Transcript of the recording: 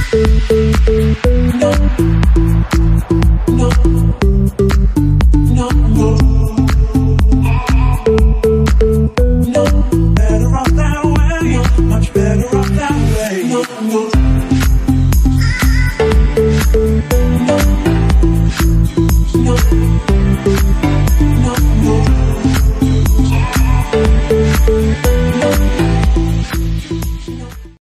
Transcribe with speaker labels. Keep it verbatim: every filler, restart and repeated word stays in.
Speaker 1: Better off that way, much better off that way. No, no.